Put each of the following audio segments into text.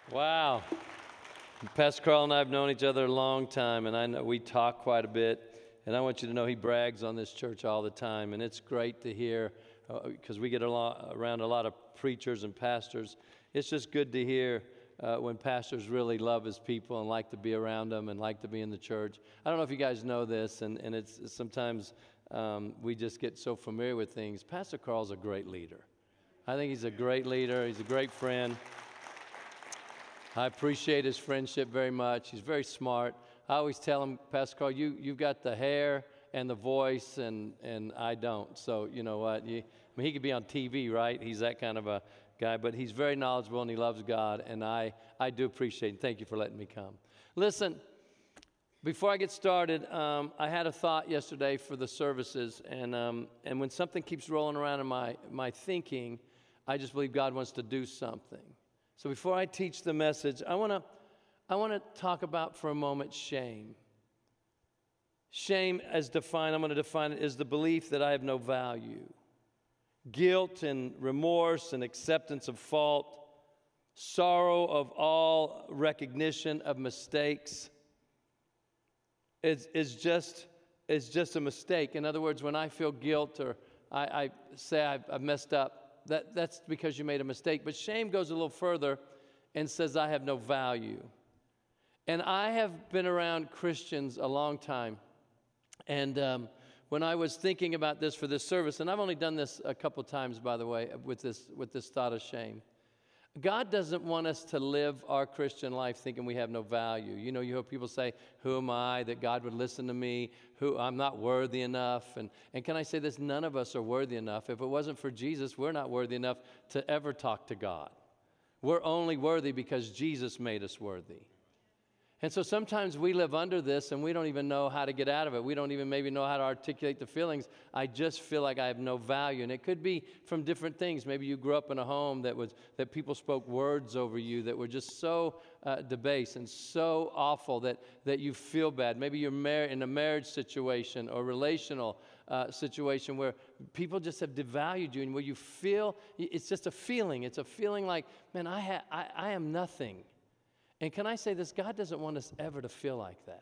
Wow. Pastor Carl and I have known each other a long time, and I know we talk quite a bit. And I want you to know he brags on this church all the time. And it's great to hear, because we get around a lot of preachers and pastors. It's just good to hear when pastors really love his people and like to be around them and like to be in the church. I don't know if you guys know this, and it's sometimes we just get so familiar with things. Pastor Carl's a great leader. I think he's a great leader. He's a great friend. I appreciate his friendship very much. He's very smart. I always tell him, Pastor Carl, you've got the hair and the voice, and I don't. So you know what? He could be on TV, right? He's that kind of a guy, but he's very knowledgeable and he loves God, and I do appreciate it. Thank you for letting me come. Listen, before I get started, I had a thought yesterday for the services, and when something keeps rolling around in my thinking, I just believe God wants to do something. So before I teach the message, I want to talk about for a moment shame. Shame, as defined, I'm going to define it, is the belief that I have no value. Guilt and remorse and acceptance of fault, sorrow of all recognition of mistakes is just a mistake. In other words, when I feel guilt or I say I've messed up, that's because you made a mistake. But shame goes a little further and says I have no value. And I have been around Christians a long time. And when I was thinking about this for this service, and I've only done this a couple times, by the way, with this thought of shame. God doesn't want us to live our Christian life thinking we have no value. You know, you hear people say, who am I that God would listen to me? I'm not worthy enough. And can I say this? None of us are worthy enough. If it wasn't for Jesus, we're not worthy enough to ever talk to God. We're only worthy because Jesus made us worthy. And so sometimes we live under this and we don't even know how to get out of it. We don't even maybe know how to articulate the feelings. I just feel like I have no value. And it could be from different things. Maybe you grew up in a home that people spoke words over you that were just so debased and so awful that you feel bad. Maybe you're in a marriage situation or relational situation where people just have devalued you and where you feel, it's just a feeling. It's a feeling like, man, I am nothing. And can I say this? God doesn't want us ever to feel like that.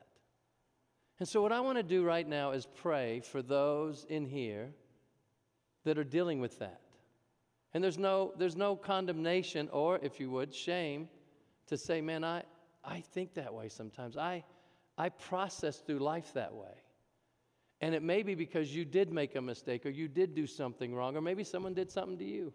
And so what I want to do right now is pray for those in here that are dealing with that. And there's no condemnation or, if you would, shame to say, man, I think that way sometimes. I process through life that way. And it may be because you did make a mistake or you did do something wrong or maybe someone did something to you.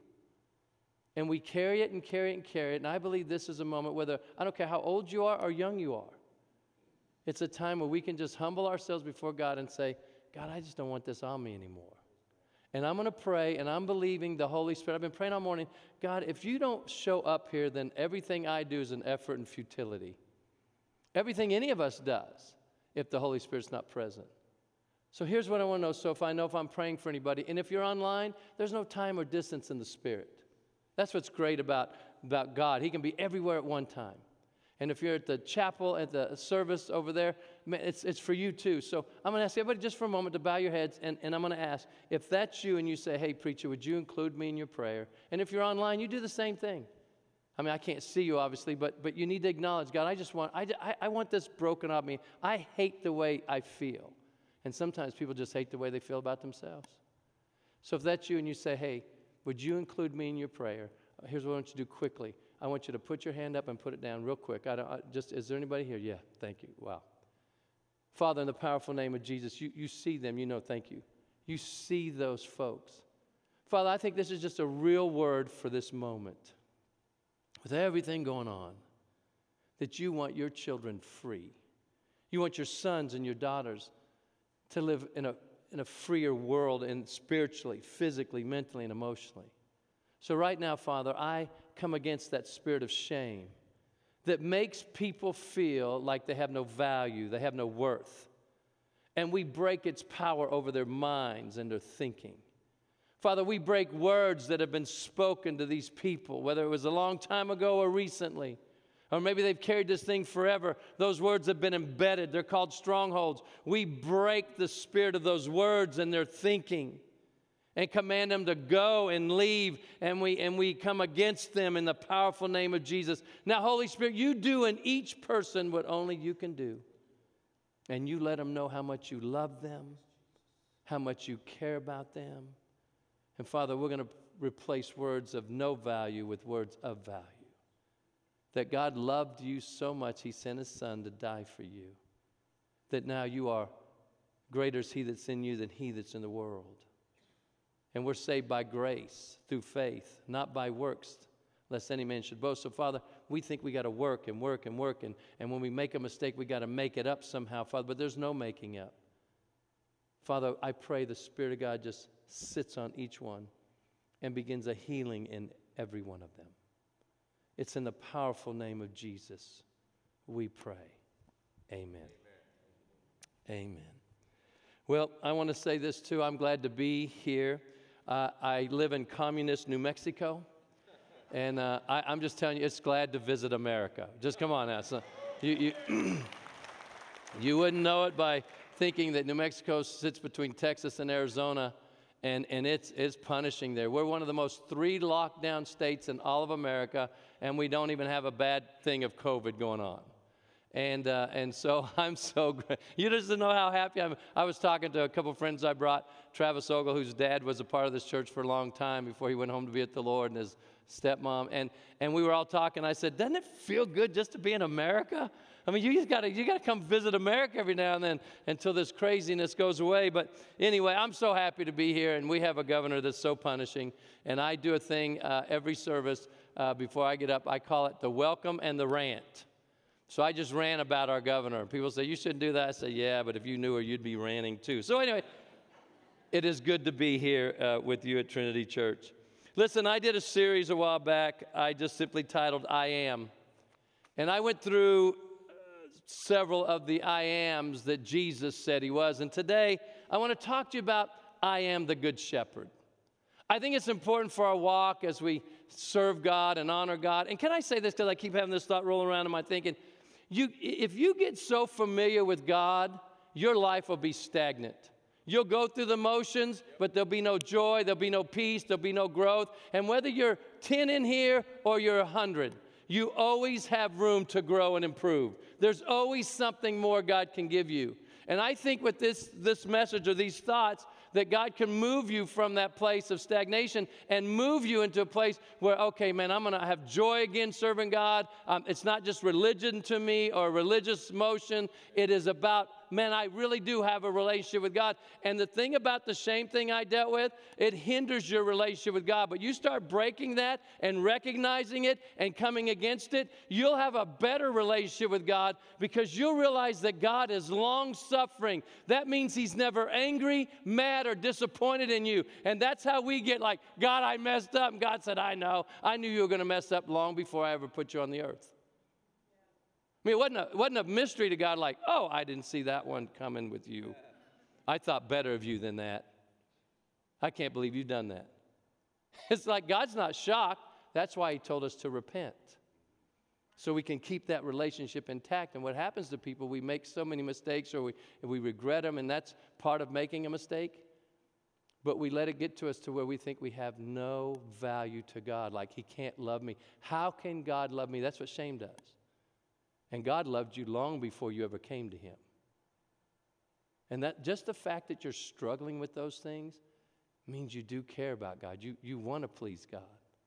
And we carry it and carry it and carry it. And I believe this is a moment, I don't care how old you are or young you are. It's a time where we can just humble ourselves before God and say, God, I just don't want this on me anymore. And I'm going to pray, and I'm believing the Holy Spirit. I've been praying all morning. God, if you don't show up here, then everything I do is an effort and futility. Everything any of us does if the Holy Spirit's not present. So here's what I want to know. So if I'm praying for anybody, and if you're online, there's no time or distance in the Spirit. That's what's great about God. He can be everywhere at one time. And if you're at the chapel, at the service over there, it's for you too. So I'm going to ask everybody just for a moment to bow your heads, and I'm going to ask, if that's you and you say, hey, preacher, would you include me in your prayer? And if you're online, you do the same thing. I mean, I can't see you, obviously, but you need to acknowledge, God, I want this broken off me. I hate the way I feel. And sometimes people just hate the way they feel about themselves. So if that's you and you say, hey, would you include me in your prayer? Here's what I want you to do quickly. I want you to put your hand up and put it down real quick. Is there anybody here? Yeah, thank you. Wow. Father, in the powerful name of Jesus, you see them. You know, thank you. You see those folks. Father, I think this is just a real word for this moment. With everything going on, that you want your children free. You want your sons and your daughters to live in a freer world, and spiritually, physically, mentally, and emotionally. So right now, Father, I come against that spirit of shame that makes people feel like they have no value, they have no worth. And we break its power over their minds and their thinking. Father, we break words that have been spoken to these people, whether it was a long time ago or recently. Or maybe they've carried this thing forever. Those words have been embedded. They're called strongholds. We break the spirit of those words and their thinking. and command them to go and leave, and we come against them in the powerful name of Jesus. Now, Holy Spirit, you do in each person what only you can do. And you let them know how much you love them, how much you care about them. And Father, we're going to replace words of no value with words of value. That God loved you so much, he sent his Son to die for you. That now you are greater is he that's in you than he that's in the world. And we're saved by grace through faith, not by works, lest any man should boast. So, Father, we think we got to work and work and work. And when we make a mistake, we got to make it up somehow, Father. But there's no making up. Father, I pray the Spirit of God just sits on each one and begins a healing in every one of them. It's in the powerful name of Jesus we pray. Amen. Amen. Well, I want to say this too. I'm glad to be here. I live in communist New Mexico. And I'm just telling you, it's glad to visit America. Just come on now. So you wouldn't know it by thinking that New Mexico sits between Texas and Arizona, and it's punishing there. We're one of the most 3 lockdown states in all of America, and we don't even have a bad thing of COVID going on. And so I'm so great. You just don't know how happy I'm. I was talking to a couple friends I brought, Travis Ogle, whose dad was a part of this church for a long time before he went home to be with the Lord, and his stepmom, and we were all talking. I said, doesn't it feel good just to be in America? I mean, you got to come visit America every now and then until this craziness goes away. But anyway, I'm so happy to be here, and we have a governor that's so punishing. And I do a thing every service before I get up. I call it the welcome and the rant. So I just ran about our governor. People say, you shouldn't do that. I say, yeah, but if you knew her, you'd be ranting too. So anyway, it is good to be here with you at Trinity Church. Listen, I did a series a while back. I just simply titled I Am. And I went through several of the I Ams that Jesus said he was. And today, I want to talk to you about I am the Good Shepherd. I think it's important for our walk as we serve God and honor God. And can I say this, because I keep having this thought rolling around in my thinking. If you get so familiar with God, your life will be stagnant. You'll go through the motions, but there'll be no joy, there'll be no peace, there'll be no growth. And whether you're 10 in here or you're 100, you always have room to grow and improve. There's always something more God can give you. And I think with this message or these thoughts, that God can move you from that place of stagnation and move you into a place where, okay, man, I'm going to have joy again serving God. It's not just religion to me or religious motion. It is about, man, I really do have a relationship with God. And the thing about the shame thing I dealt with, it hinders your relationship with God. But you start breaking that and recognizing it and coming against it, you'll have a better relationship with God because you'll realize that God is long-suffering. That means he's never angry, mad, or disappointed in you. And that's how we get like, God, I messed up. And God said, I know. I knew you were going to mess up long before I ever put you on the earth. I mean, it wasn't a mystery to God like, oh, I didn't see that one coming with you. I thought better of you than that. I can't believe you've done that. It's like God's not shocked. That's why he told us to repent. So we can keep that relationship intact. And what happens to people, we make so many mistakes or we regret them, and that's part of making a mistake. But we let it get to us to where we think we have no value to God, like he can't love me. How can God love me? That's what shame does. And God loved you long before you ever came to him. And that just the fact that you're struggling with those things means you do care about God. You want to please God.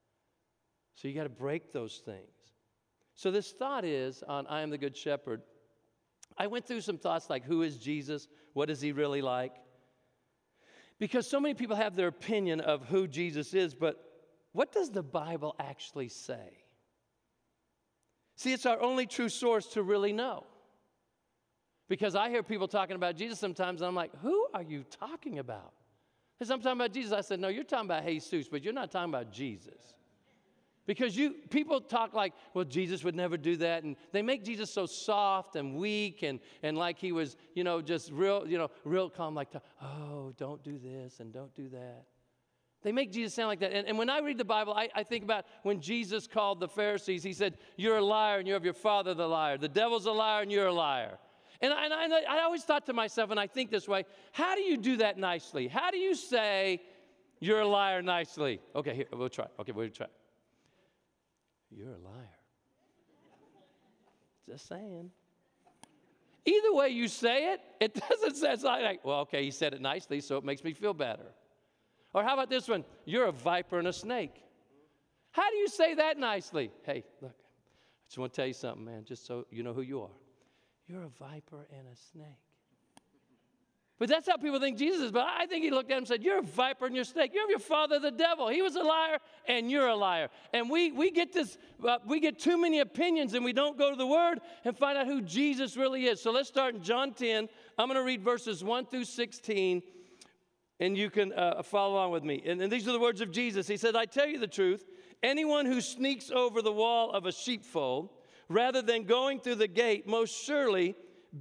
So you got to break those things. So this thought is on I am the Good Shepherd. I went through some thoughts like, who is Jesus? What is he really like? Because so many people have their opinion of who Jesus is, but what does the Bible actually say? See, it's our only true source to really know. Because I hear people talking about Jesus sometimes, and I'm like, who are you talking about? Because I'm talking about Jesus. I said, no, you're talking about Jesus, but you're not talking about Jesus. Because people talk like, well, Jesus would never do that. And they make Jesus so soft and weak and like he was, just real calm, like, oh, don't do this and don't do that. They make Jesus sound like that. And when I read the Bible, I think about when Jesus called the Pharisees. He said, you're a liar and you have your father the liar. The devil's a liar and you're a liar. And I always thought to myself, and I think this way, how do you do that nicely? How do you say, you're a liar nicely. Okay, here, we'll try. Okay, we'll try. You're a liar. Just saying. Either way you say it, it doesn't say, it's like, well, okay, he said it nicely, so it makes me feel better. Or how about this one? You're a viper and a snake. How do you say that nicely? Hey, look, I just want to tell you something, man, just so you know who you are. You're a viper and a snake. But that's how people think Jesus is. But I think he looked at him and said, you're a viper and you're a snake. You're your father, the devil. He was a liar, and you're a liar. And we get this, we get too many opinions, and we don't go to the Word and find out who Jesus really is. So let's start in John 10. I'm going to read verses 1 through 16, and you can follow along with me. And these are the words of Jesus. He said, I tell you the truth, anyone who sneaks over the wall of a sheepfold, rather than going through the gate, must surely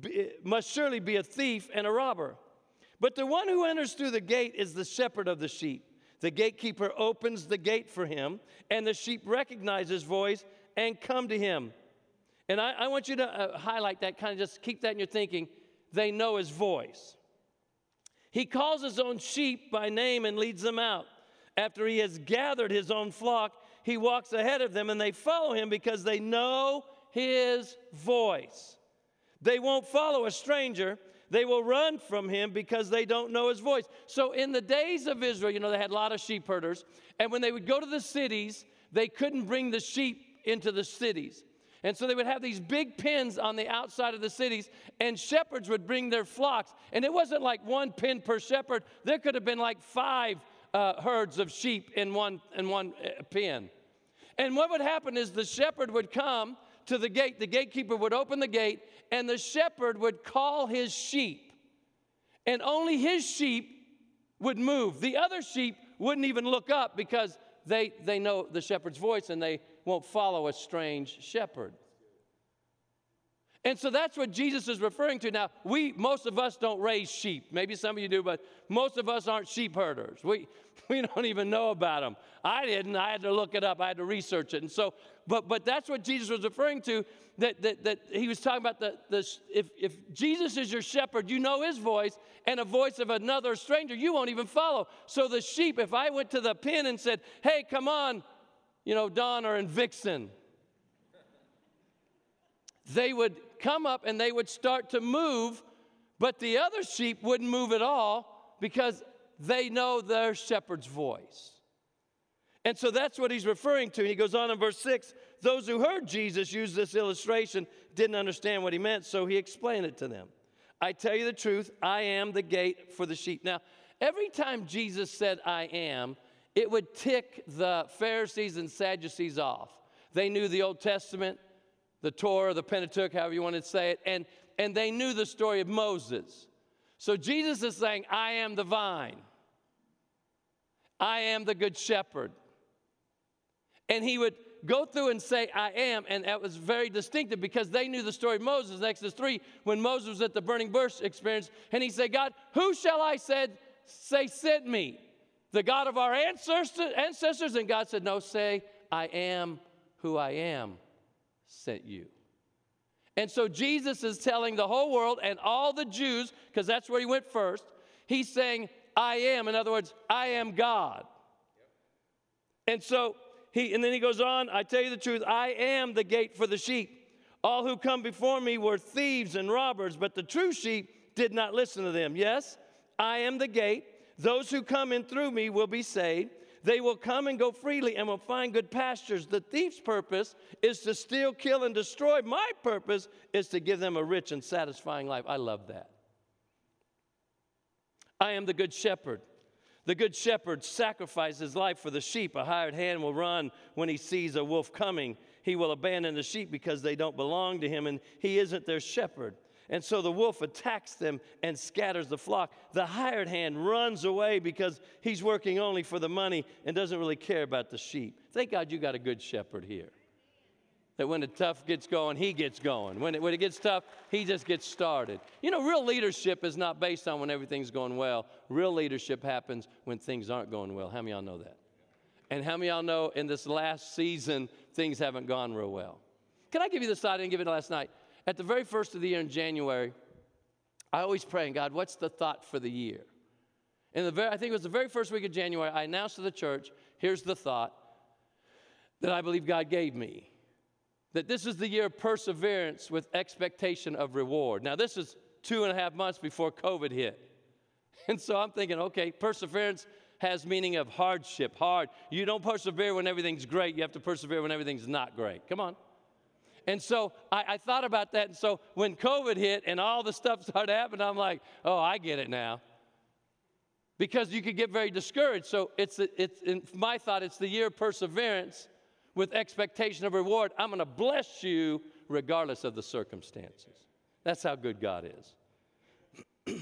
be a thief and a robber. But the one who enters through the gate is the shepherd of the sheep. The gatekeeper opens the gate for him, and the sheep recognize his voice and come to him. And I want you to highlight that, kind of just keep that in your thinking. They know his voice. He calls his own sheep by name and leads them out. After he has gathered his own flock, he walks ahead of them, and they follow him because they know his voice. They won't follow a stranger. They will run from him because they don't know his voice. So in the days of Israel, they had a lot of sheep herders. And when they would go to the cities, they couldn't bring the sheep into the cities. And so they would have these big pens on the outside of the cities, and shepherds would bring their flocks. And it wasn't like one pen per shepherd. There could have been like 5 herds of sheep in one pen. And what would happen is the shepherd would come to the gate. The gatekeeper would open the gate, and the shepherd would call his sheep. And only his sheep would move. The other sheep wouldn't even look up because they know the shepherd's voice, and they won't follow a strange shepherd. And so that's what Jesus is referring to. Now, most of us don't raise sheep. Maybe some of you do, but most of us aren't sheep herders. We don't even know about them. I didn't. I had to look it up. I had to research it. And so, but that's what Jesus was referring to, that he was talking about if Jesus is your shepherd, you know his voice, and a voice of another stranger, you won't even follow. So the sheep, if I went to the pen and said, hey, come on, Donner and Vixen, they would come up and they would start to move, but the other sheep wouldn't move at all because they know their shepherd's voice. And so that's what he's referring to. He goes on in verse 6, those who heard Jesus use this illustration didn't understand what he meant, so he explained it to them. I tell you the truth, I am the gate for the sheep. Now, every time Jesus said I am, it would tick the Pharisees and Sadducees off. They knew the Old Testament, the Torah, the Pentateuch, however you want to say it, and they knew the story of Moses. So Jesus is saying, I am the vine. I am the good shepherd. And he would go through and say, I am, and that was very distinctive because they knew the story of Moses in Exodus 3 when Moses was at the burning bush experience, and he said, God, who shall I say sent me? The God of our ancestors? And God said, no, say, I am who I am sent you. And so Jesus is telling the whole world and all the Jews, because that's where he went first, he's saying, I am. In other words, I am God. And so and then he goes on, I tell you the truth, I am the gate for the sheep. All who come before me were thieves and robbers, but the true sheep did not listen to them. Yes, I am the gate. Those who come in through me will be saved. They will come and go freely and will find good pastures. The thief's purpose is to steal, kill, and destroy. My purpose is to give them a rich and satisfying life. I love that. I am the good shepherd. The good shepherd sacrifices his life for the sheep. A hired hand will run when he sees a wolf coming. He will abandon the sheep because they don't belong to him, and he isn't their shepherd. And so the wolf attacks them and scatters the flock. The hired hand runs away because he's working only for the money and doesn't really care about the sheep. Thank God you got a good shepherd here. That when the tough gets going, he gets going. When it gets tough, he just gets started. Real leadership is not based on when everything's going well. Real leadership happens when things aren't going well. How many of y'all know that? And how many of y'all know in this last season, things haven't gone real well? Can I give you this? I didn't give it last night. At the very first of the year in January, I always pray, God, what's the thought for the year? I think it was the very first week of January, I announced to the church, here's the thought that I believe God gave me. That this is the year of perseverance with expectation of reward. Now, this is 2.5 months before COVID hit. And so I'm thinking, okay, perseverance has meaning of hardship, hard. You don't persevere when everything's great. You have to persevere when everything's not great. Come on. And so I thought about that. And so when COVID hit and all the stuff started happening, I'm like, oh, I get it now. Because you could get very discouraged. So it's in my thought, it's the year of perseverance with expectation of reward. I'm going to bless you regardless of the circumstances. That's how good God is.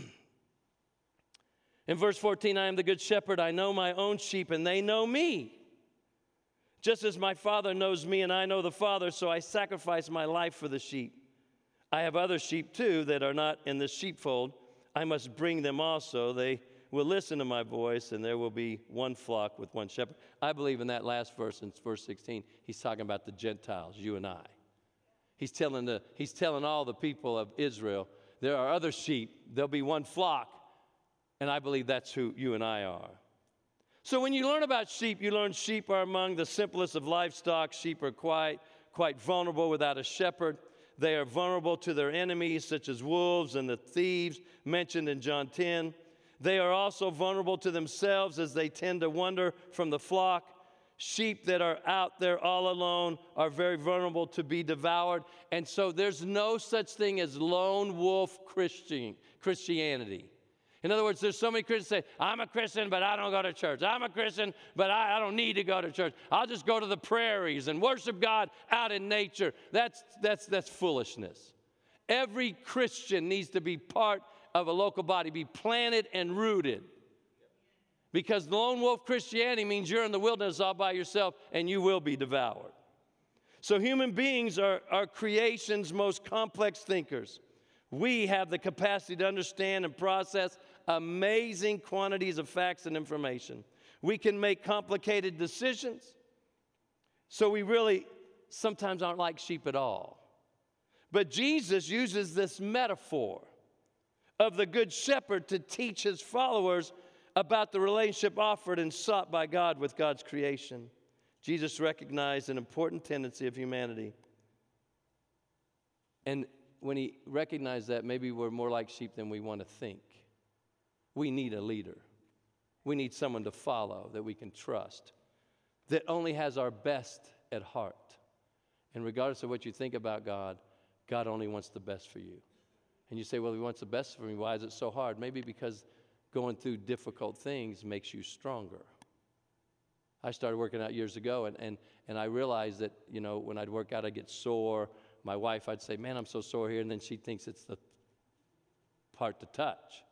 In verse 14, I am the good shepherd. I know my own sheep, and they know me. Just as my Father knows me, and I know the Father, so I sacrifice my life for the sheep. I have other sheep, too, that are not in the sheepfold. I must bring them also. They will listen to my voice, and there will be one flock with one shepherd. I believe in that last verse, in verse 16, he's talking about the Gentiles, you and I. He's telling all the people of Israel, there are other sheep. There'll be one flock, and I believe that's who you and I are. So when you learn about sheep, you learn sheep are among the simplest of livestock. Sheep are quite vulnerable without a shepherd. They are vulnerable to their enemies, such as wolves and the thieves mentioned in John 10. They are also vulnerable to themselves as they tend to wander from the flock. Sheep that are out there all alone are very vulnerable to be devoured. And so there's no such thing as lone wolf Christianity. In other words, there's so many Christians say, I'm a Christian, but I don't go to church. I'm a Christian, but I don't need to go to church. I'll just go to the prairies and worship God out in nature. That's foolishness. Every Christian needs to be part of a local body, be planted and rooted. Because lone wolf Christianity means you're in the wilderness all by yourself and you will be devoured. So human beings are creation's most complex thinkers. We have the capacity to understand and process amazing quantities of facts and information. We can make complicated decisions. So we really sometimes aren't like sheep at all. But Jesus uses this metaphor of the good shepherd to teach his followers about the relationship offered and sought by God with God's creation. Jesus recognized an important tendency of humanity. And when he recognized that, maybe we're more like sheep than we want to think. We need a leader. We need someone to follow that we can trust, that only has our best at heart. And regardless of what you think about God, God only wants the best for you. And you say, well, he wants the best for me. Why is it so hard? Maybe because going through difficult things makes you stronger. I started working out years ago, and I realized that, when I'd work out, I'd get sore. My wife, I'd say, man, I'm so sore here, and then she thinks it's the part to touch.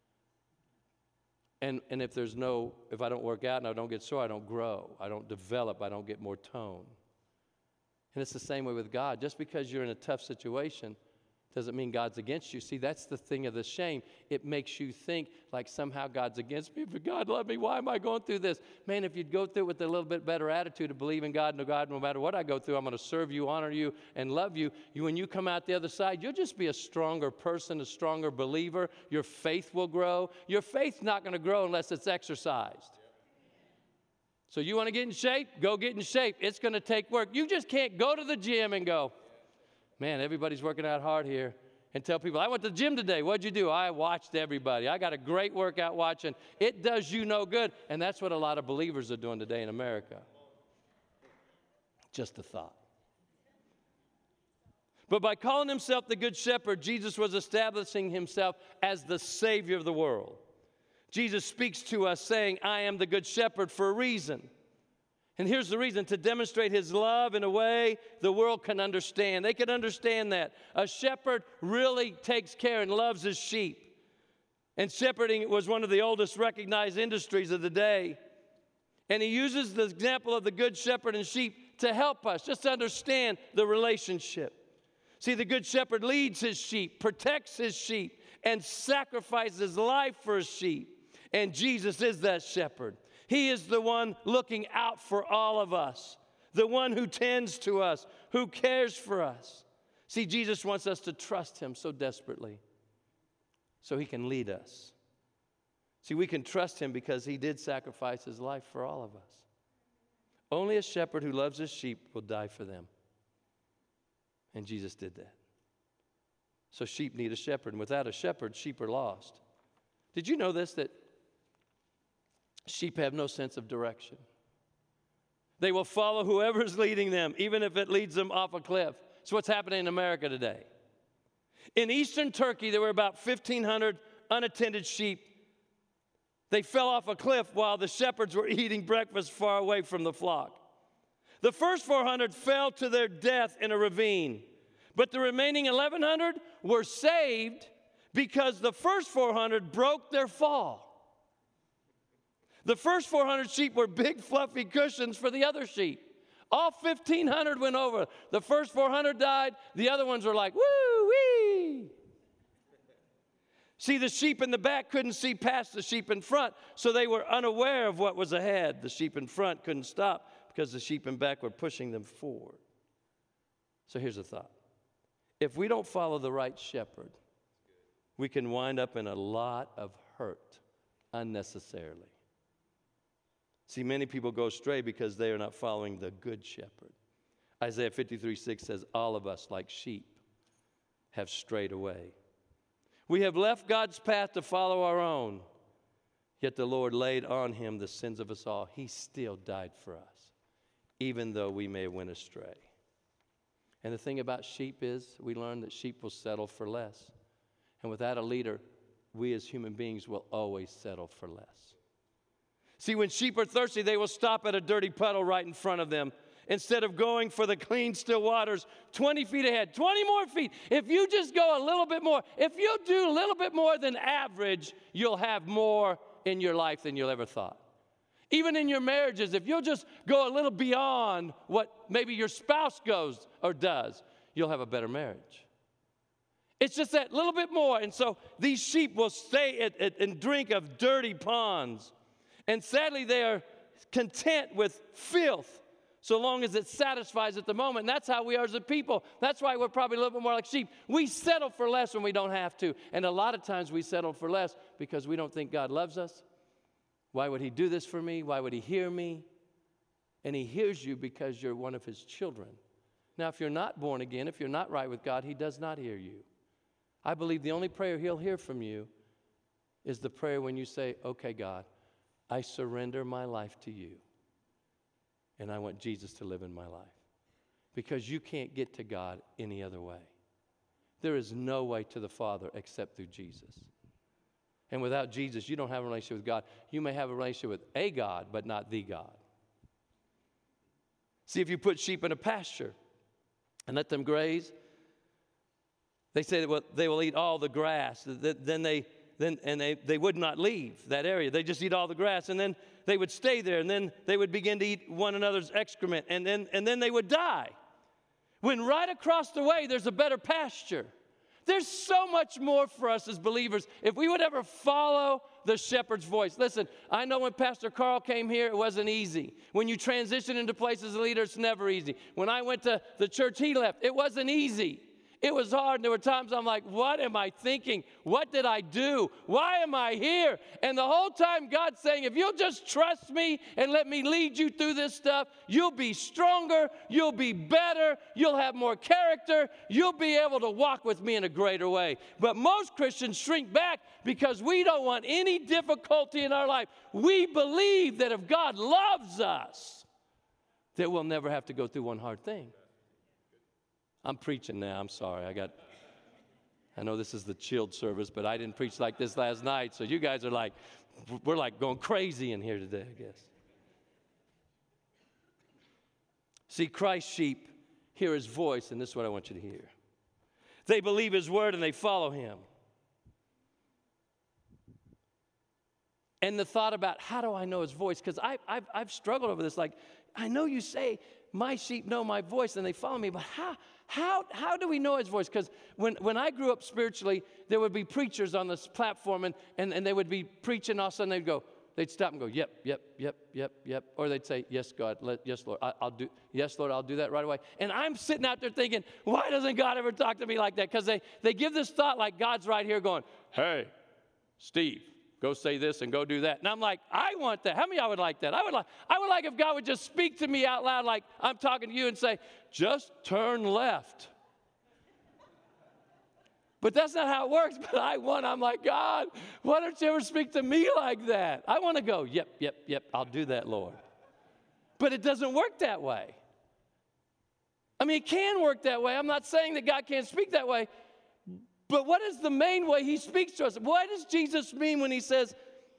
And if I don't work out and I don't get sore, I don't grow. I don't develop. I don't get more tone. And it's the same way with God. Just because you're in a tough situation doesn't mean God's against you. See, that's the thing of the shame. It makes you think like somehow God's against me. If God loved me, why am I going through this? Man, if you'd go through it with a little bit better attitude of believe in God, no matter what I go through, I'm going to serve you, honor you, and love you. When you come out the other side, you'll just be a stronger person, a stronger believer. Your faith will grow. Your faith's not going to grow unless it's exercised. So you want to get in shape? Go get in shape. It's going to take work. You just can't go to the gym and go, man, everybody's working out hard here, and tell people, I went to the gym today. What'd you do? I watched everybody. I got a great workout watching. It does you no good, and that's what a lot of believers are doing today in America. Just a thought. But by calling himself the Good Shepherd, Jesus was establishing himself as the Savior of the world. Jesus speaks to us saying, I am the Good Shepherd for a reason. And here's the reason, to demonstrate his love in a way the world can understand. They can understand that. A shepherd really takes care and loves his sheep. And shepherding was one of the oldest recognized industries of the day. And he uses the example of the good shepherd and sheep to help us just to understand the relationship. See, the good shepherd leads his sheep, protects his sheep, and sacrifices his life for his sheep. And Jesus is that shepherd. He is the one looking out for all of us, the one who tends to us, who cares for us. See, Jesus wants us to trust him so desperately so he can lead us. See, we can trust him because he did sacrifice his life for all of us. Only a shepherd who loves his sheep will die for them. And Jesus did that. So sheep need a shepherd, and without a shepherd, sheep are lost. Did you know this, that sheep have no sense of direction? They will follow whoever's leading them, even if it leads them off a cliff. It's what's happening in America today. In eastern Turkey, there were about 1,500 unattended sheep. They fell off a cliff while the shepherds were eating breakfast far away from the flock. The first 400 fell to their death in a ravine, but the remaining 1,100 were saved because the first 400 broke their fall. The first 400 sheep were big, fluffy cushions for the other sheep. All 1,500 went over. The first 400 died. The other ones were like, woo-wee. See, the sheep in the back couldn't see past the sheep in front, so they were unaware of what was ahead. The sheep in front couldn't stop because the sheep in back were pushing them forward. So here's a thought. If we don't follow the right shepherd, we can wind up in a lot of hurt unnecessarily. See, many people go astray because they are not following the good shepherd. Isaiah 53:6 says, all of us like sheep have strayed away. We have left God's path to follow our own, yet the Lord laid on him the sins of us all. He still died for us, even though we may have went astray. And the thing about sheep is we learn that sheep will settle for less. And without a leader, we as human beings will always settle for less. See, when sheep are thirsty, they will stop at a dirty puddle right in front of them instead of going for the clean, still waters 20 feet ahead, 20 more feet. If you just go a little bit more, if you do a little bit more than average, you'll have more in your life than you'll ever thought. Even in your marriages, if you'll just go a little beyond what maybe your spouse goes or does, you'll have a better marriage. It's just that little bit more. And so these sheep will stay and drink of dirty ponds. And sadly, they are content with filth so long as it satisfies at the moment. And that's how we are as a people. That's why we're probably a little bit more like sheep. We settle for less when we don't have to. And a lot of times we settle for less because we don't think God loves us. Why would he do this for me? Why would he hear me? And he hears you because you're one of his children. Now, if you're not born again, if you're not right with God, he does not hear you. I believe the only prayer he'll hear from you is the prayer when you say, okay, God, I surrender my life to you, and I want Jesus to live in my life. Because you can't get to God any other way. There is no way to the Father except through Jesus. And without Jesus, you don't have a relationship with God. You may have a relationship with a God, but not the God. See, if you put sheep in a pasture and let them graze, they say that they will eat all the grass. Then they would not leave that area. They just eat all the grass, and then they would stay there, and then they would begin to eat one another's excrement, and then they would die. When right across the way, there's a better pasture. There's so much more for us as believers if we would ever follow the shepherd's voice. Listen, I know when Pastor Carl came here, it wasn't easy. When you transition into places as a leader, it's never easy. When I went to the church he left, it wasn't easy. It was hard, and there were times I'm like, what am I thinking? What did I do? Why am I here? And the whole time God's saying, if you'll just trust me and let me lead you through this stuff, you'll be stronger, you'll be better, you'll have more character, you'll be able to walk with me in a greater way. But most Christians shrink back because we don't want any difficulty in our life. We believe that if God loves us, that we'll never have to go through one hard thing. I'm preaching now. I'm sorry. I know this is the chilled service, but I didn't preach like this last night. So you guys are like, we're like going crazy in here today, I guess. See, Christ's sheep hear his voice, and this is what I want you to hear. They believe his word and they follow him. And the thought about how do I know his voice? Because I've struggled over this. Like, I know you say, my sheep know my voice and they follow me, but how do we know his voice? Because when I grew up spiritually, there would be preachers on this platform and they would be preaching, all of a sudden they'd stop and go, yep. Or they'd say, yes, God, yes, Lord, I'll do that right away. And I'm sitting out there thinking, why doesn't God ever talk to me like that? Because they give this thought like God's right here going, hey, Steve, go say this and go do that. And I'm like, I want that. How many of y'all would like that? I would like if God would just speak to me out loud like I'm talking to you and say, just turn left. But that's not how it works. But I'm like, God, why don't you ever speak to me like that? I want to go, yep, I'll do that, Lord. But it doesn't work that way. I mean, it can work that way. I'm not saying that God can't speak that way. But what is the main way he speaks to us? What does Jesus mean when he says,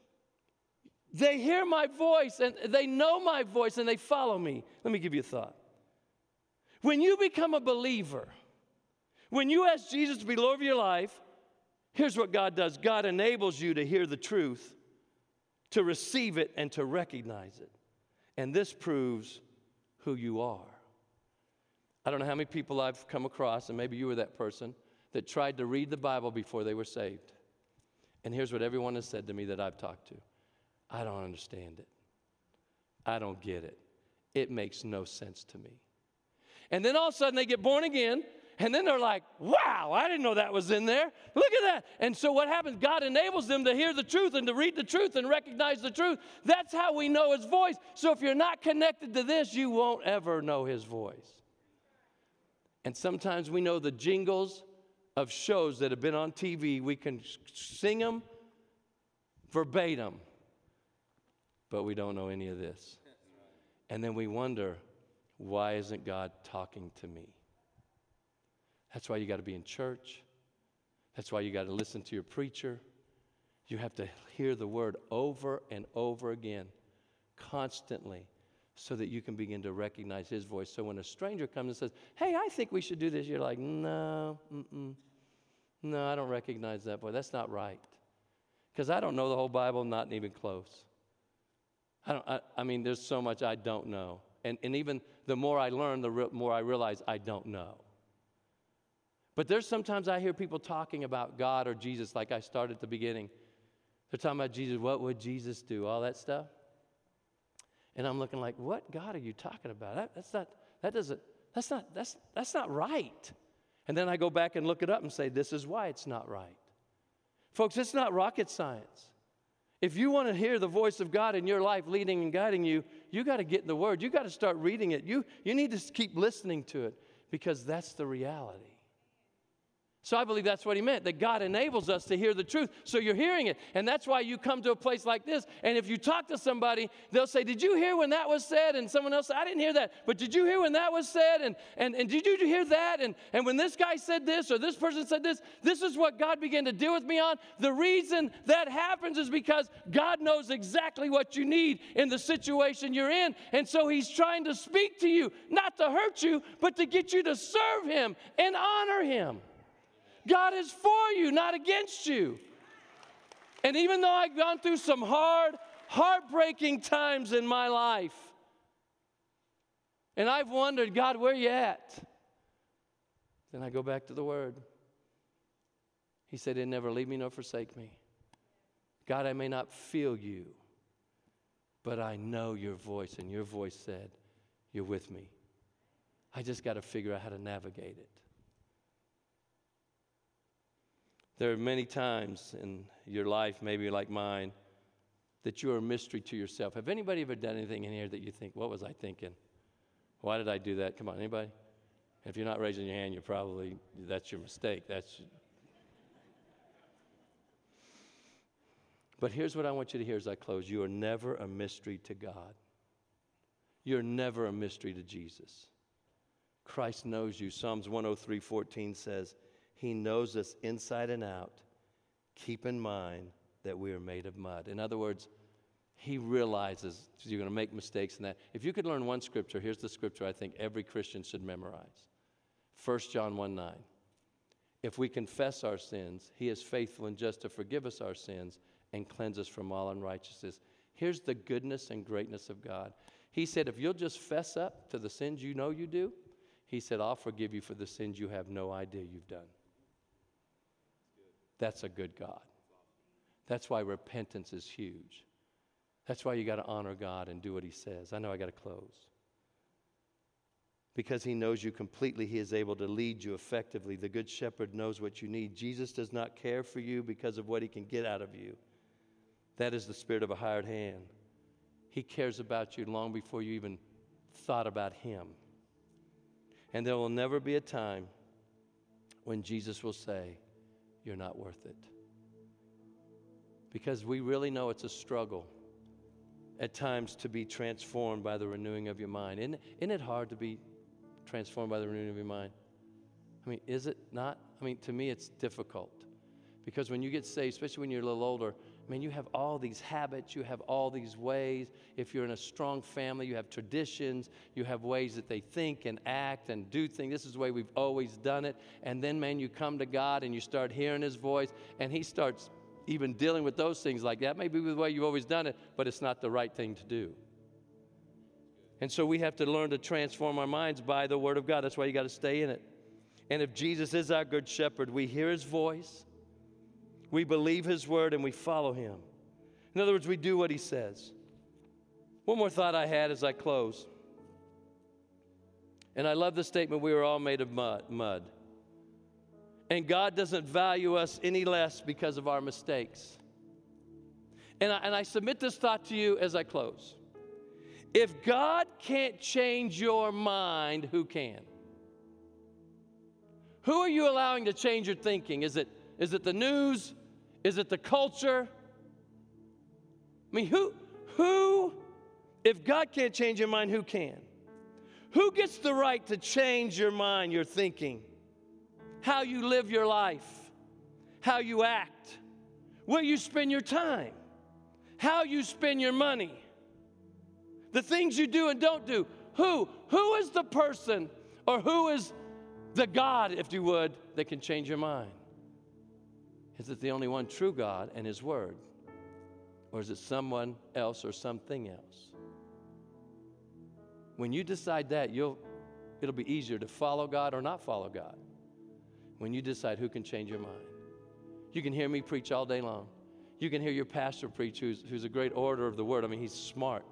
they hear my voice and they know my voice and they follow me? Let me give you a thought. When you become a believer, when you ask Jesus to be Lord of your life, here's what God does. God enables you to hear the truth, to receive it, and to recognize it. And this proves who you are. I don't know how many people I've come across, and maybe you were that person, that tried to read the Bible before they were saved. And here's what everyone has said to me that I've talked to. I don't understand it. I don't get it. It makes no sense to me. And then all of a sudden they get born again, and then they're like, wow, I didn't know that was in there. Look at that. And so what happens? God enables them to hear the truth and to read the truth and recognize the truth. That's how we know his voice. So if you're not connected to this, you won't ever know his voice. And sometimes we know the jingles of shows that have been on TV. We can sing them verbatim, but we don't know any of this. And then we wonder, why isn't God talking to me? That's why you got to be in church. That's why you got to listen to your preacher. You have to hear the word over and over again, constantly, so that you can begin to recognize his voice. So when a stranger comes and says, hey, I think we should do this, you're like, no, I don't recognize that voice. That's not right. Because I don't know the whole Bible, not even close. I mean, there's so much I don't know. And even the more I learn, the more I realize I don't know. But there's sometimes I hear people talking about God or Jesus, like I started at the beginning. They're talking about Jesus. What would Jesus do? All that stuff. And I'm looking like, what God are you talking about? That's not right. And then I go back and look it up and say, this is why it's not right. Folks, it's not rocket science. If you want to hear the voice of God in your life leading and guiding you, you got to get in the Word. You got to start reading it. You need to keep listening to it, because that's the reality. So I believe that's what he meant, that God enables us to hear the truth. So you're hearing it. And that's why you come to a place like this. And if you talk to somebody, they'll say, did you hear when that was said? And someone else said, I didn't hear that. But did you hear when that was said? And did you hear that? And when this guy said this or this person said this, this is what God began to deal with me on. The reason that happens is because God knows exactly what you need in the situation you're in. And so he's trying to speak to you, not to hurt you, but to get you to serve him and honor him. God is for you, not against you. And even though I've gone through some heartbreaking times in my life, and I've wondered, God, where you at? Then I go back to the Word. He said, he'll never leave me nor forsake me. God, I may not feel you, but I know your voice, and your voice said, you're with me. I just got to figure out how to navigate it. There are many times in your life, maybe like mine, that you are a mystery to yourself. Have anybody ever done anything in here that you think, what was I thinking? Why did I do that? Come on, anybody? If you're not raising your hand, you're probably, that's your mistake. But here's what I want you to hear as I close. You are never a mystery to God. You're never a mystery to Jesus. Christ knows you. Psalms 103:14 says, he knows us inside and out. Keep in mind that we are made of mud. In other words, he realizes you're going to make mistakes in that. If you could learn one scripture, here's the scripture I think every Christian should memorize. 1 John 1:9. If we confess our sins, he is faithful and just to forgive us our sins and cleanse us from all unrighteousness. Here's the goodness and greatness of God. He said, if you'll just fess up to the sins you know you do, he said, I'll forgive you for the sins you have no idea you've done. That's a good God. That's why repentance is huge. That's why you got to honor God and do what he says. I know I got to close. Because he knows you completely, he is able to lead you effectively. The good shepherd knows what you need. Jesus does not care for you because of what he can get out of you. That is the spirit of a hired hand. He cares about you long before you even thought about him. And there will never be a time when Jesus will say, you're not worth it. Because we really know it's a struggle at times to be transformed by the renewing of your mind. Isn't it hard to be transformed by the renewing of your mind? I mean, is it not? I mean, to me, it's difficult. Because when you get saved, especially when you're a little older, man, you have all these habits, you have all these ways. If you're in a strong family, you have traditions, you have ways that they think and act and do things. This is the way we've always done it. And then, man, you come to God and you start hearing his voice, and he starts even dealing with those things like that. Maybe the way you've always done it, but it's not the right thing to do. And so we have to learn to transform our minds by the Word of God. That's why you got to stay in it. And if Jesus is our good shepherd, we hear his voice, we believe his word, and we follow him. In other words, we do what he says. One more thought I had as I close. And I love the statement, we were all made of mud. And God doesn't value us any less because of our mistakes. And I submit this thought to you as I close. If God can't change your mind, who can? Who are you allowing to change your thinking? Is it the news? Is it the culture? I mean, who, if God can't change your mind, who can? Who gets the right to change your mind, your thinking, how you live your life, how you act, where you spend your time, how you spend your money, the things you do and don't do? Who is the person, or who is the God, if you would, that can change your mind? Is it the only one true God and his word? Or is it someone else or something else? When you decide that, it'll be easier to follow God or not follow God. When you decide who can change your mind. You can hear me preach all day long. You can hear your pastor preach, who's a great orator of the word. I mean, he's smart.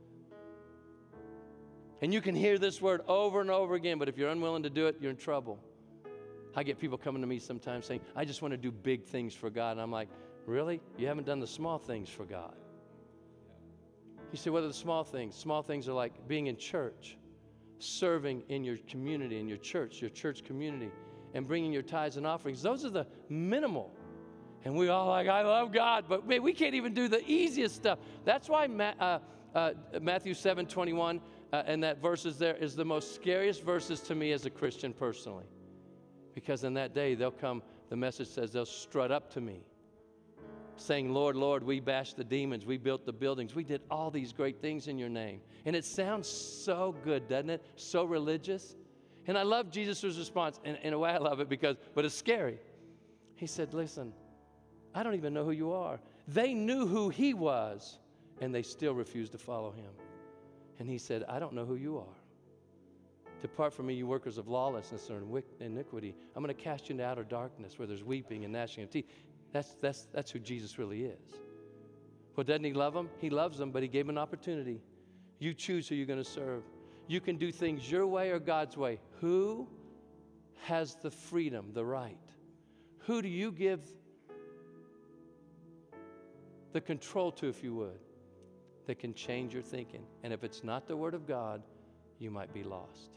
And you can hear this word over and over again, but if you're unwilling to do it, you're in trouble. I get people coming to me sometimes saying, I just want to do big things for God. And I'm like, really? You haven't done the small things for God. You say, what are the small things? Small things are like being in church, serving in your community, in your church community, and bringing your tithes and offerings. Those are the minimal. And we're all like, I love God, but man, we can't even do the easiest stuff. That's why Matthew 7:21 and that verses there is the most scariest verses to me as a Christian personally. Because in that day, the message says they'll strut up to me, saying, Lord, Lord, we bashed the demons, we built the buildings, we did all these great things in your name. And it sounds so good, doesn't it? So religious. And I love Jesus' response. And in a way, I love it but it's scary. He said, listen, I don't even know who you are. They knew who he was, and they still refused to follow him. And he said, I don't know who you are. Depart from me, you workers of lawlessness or iniquity. I'm going to cast you into outer darkness where there's weeping and gnashing of teeth. That's who Jesus really is. Well, doesn't he love them? He loves them, but he gave them an opportunity. You choose who you're going to serve. You can do things your way or God's way. Who has the freedom, the right? Who do you give the control to, if you would, that can change your thinking? And if it's not the Word of God, you might be lost.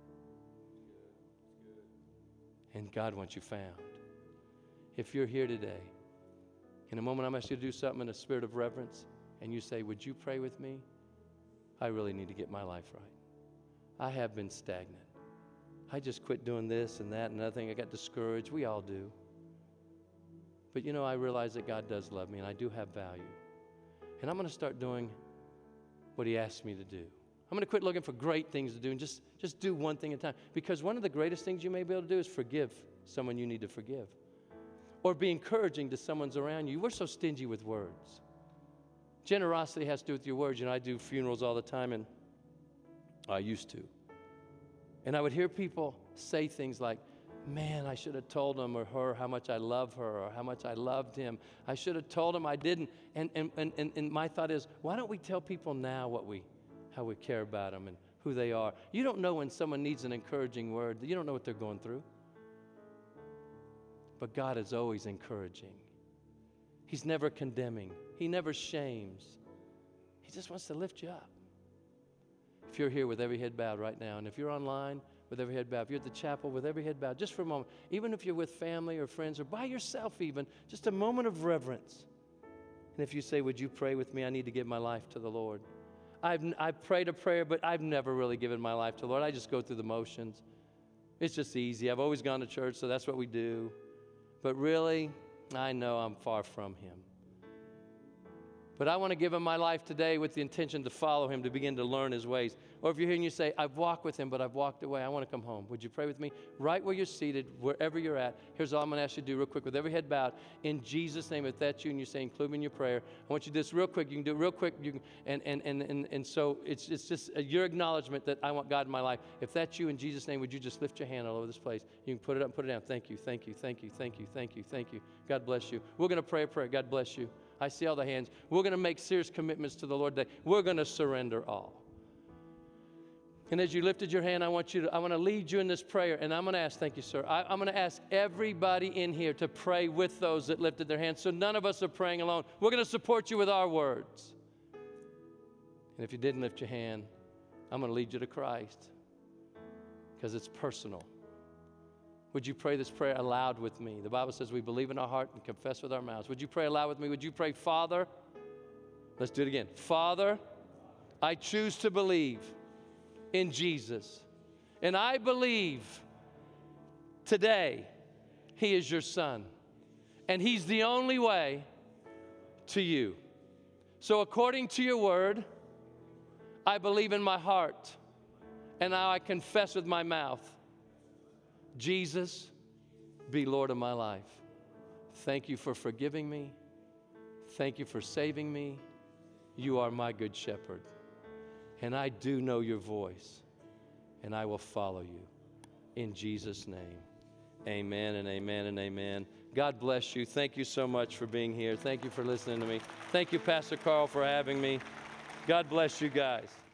And God wants you found. If you're here today, in a moment I'm asking you to do something in a spirit of reverence, and you say, would you pray with me? I really need to get my life right. I have been stagnant. I just quit doing this and that and another thing. I got discouraged. We all do. But you know, I realize that God does love me and I do have value. And I'm going to start doing what he asked me to do. I'm going to quit looking for great things to do and just do one thing at a time. Because one of the greatest things you may be able to do is forgive someone you need to forgive. Or be encouraging to someone's around you. We're so stingy with words. Generosity has to do with your words. You know, I do funerals all the time, and I used to. And I would hear people say things like, man, I should have told him or her how much I love her or how much I loved him. I should have told him I didn't. And my thought is, why don't we tell people now how we care about them and who they are? You don't know when someone needs an encouraging word. You don't know what they're going through. But God is always encouraging. He's never condemning. He never shames. He just wants to lift you up. If you're here with every head bowed right now, and if you're online with every head bowed, if you're at the chapel with every head bowed, just for a moment, even if you're with family or friends or by yourself even, just a moment of reverence. And if you say, would you pray with me? I need to give my life to the Lord. I've prayed a prayer, but I've never really given my life to the Lord. I just go through the motions. It's just easy. I've always gone to church, so that's what we do. But really, I know I'm far from Him. But I want to give Him my life today with the intention to follow Him, to begin to learn His ways. Or if you're here and you say, I've walked with Him, but I've walked away, I want to come home. Would you pray with me? Right where you're seated, wherever you're at, here's all I'm going to ask you to do real quick with every head bowed. In Jesus' name, if that's you and you say, include me in your prayer, I want you to do this real quick. You can do it real quick. You can, and so it's just your acknowledgement that I want God in my life. If that's you, in Jesus' name, would you just lift your hand all over this place? You can put it up and put it down. Thank you, thank you, thank you, thank you, thank you, thank you. God bless you. We're going to pray a prayer. God bless you. I see all the hands. We're going to make serious commitments to the Lord today. We're going to surrender all. And as you lifted your hand, I want to lead you in this prayer. And I'm going to ask, thank you, sir. I'm going to ask everybody in here to pray with those that lifted their hands. So none of us are praying alone. We're going to support you with our words. And if you didn't lift your hand, I'm going to lead you to Christ because it's personal. Would you pray this prayer aloud with me? The Bible says we believe in our heart and confess with our mouths. Would you pray aloud with me? Would you pray, Father? Let's do it again. Father, I choose to believe in Jesus. And I believe today He is your Son. And He's the only way to you. So according to your word, I believe in my heart. And now I confess with my mouth, Jesus, be Lord of my life. Thank you for forgiving me. Thank you for saving me. You are my good shepherd. And I do know your voice. And I will follow you. In Jesus' name, amen and amen and amen. God bless you. Thank you so much for being here. Thank you for listening to me. Thank you, Pastor Carl, for having me. God bless you guys.